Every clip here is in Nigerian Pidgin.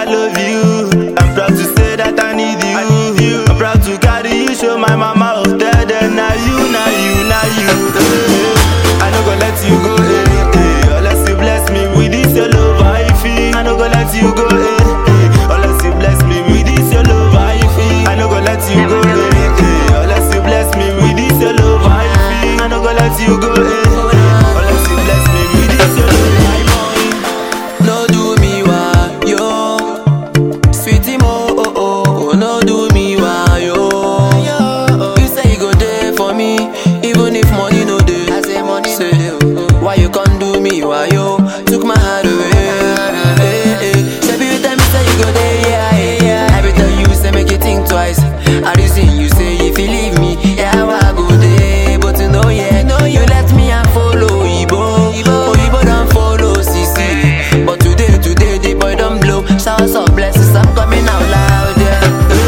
I love you. I'm proud to say that I need you. I'm proud to carry you, show my mama out there. Then now you. I no go let you go, unless you bless me with this your love I feel. I no go let you go, unless you bless me with this your love I feel. I no go let you go, unless you bless me with this your love I feel. I no go let you go, unless you bless me with this your love I feel. No do me why yo, sweetie mo no do me why yo. You say you go there for me, even if money no dey. I say money say why you can't do me why yo? Took my heart away. Baby you tell me say you go there, yeah. Every time you say make you think twice. I reason you say if you leave me, yeah I go there. But you know you let me and follow Ibo don't follow CC. But today the boy don't blow. Showers of blessings, I'm coming out loud, yeah.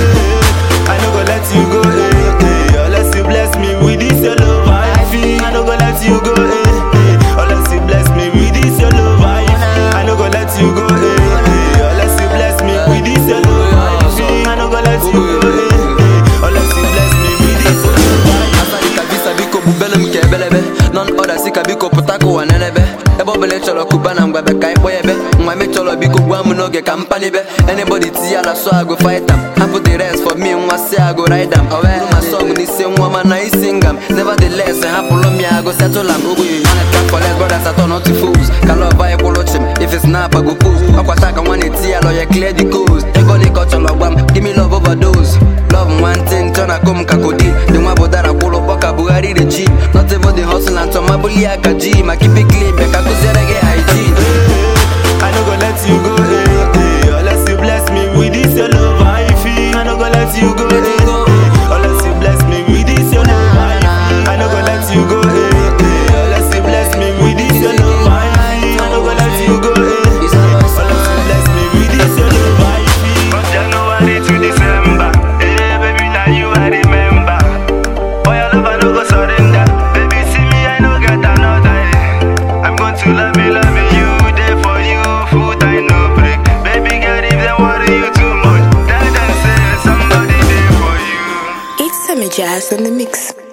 I no go let you go, unless you bless me with this your love I feel. I no go let you go, unless you bless me with this your love I feel. I no go let you go, unless you bless me with this your love I feel. I no go let you go, unless you bless me with this your love I feel. Asali kabisa biko bubele mkebelebe. None other sika biko putako wanenebe. Ebo bele cholo kubana mbabe kai boyebe. Mwame cholo biko guamu noge kampani be. Anybody tia la so I go fight them. I put the rest for me and say I go ride them. However my song the same woman I sing them. Nevertheless I have pull me I go settle them. Ugu you wanna track for less brothers I turn out to fools. Kalo vibe watch him. If it's not I go post. Akwataka wanna tia lawyer clear the coast. Ego ni kocho logwam. Give me love overdose. Love one thing turn a come kakodi. The one bodara pull up waka Buhari the G. Not even the hustle and some mabuli akaji. Ma keep it clean make I go zerege hygiene. I no go let you go, unless you bless me with this your love I feel. I no go let you go, unless you bless me with this your love I feel. I no go let you go, unless you bless me with this your love I feel. I no go let you go, unless you bless me with this your love I feel. From January to December, baby now you I remember. For your love I no go surrender. Baby see me I no get another. I'm going to love you there for you. Food I no break. Baby girl if they worry you too much, tell them say somebody there for you. It's Summer Jazz on the mix.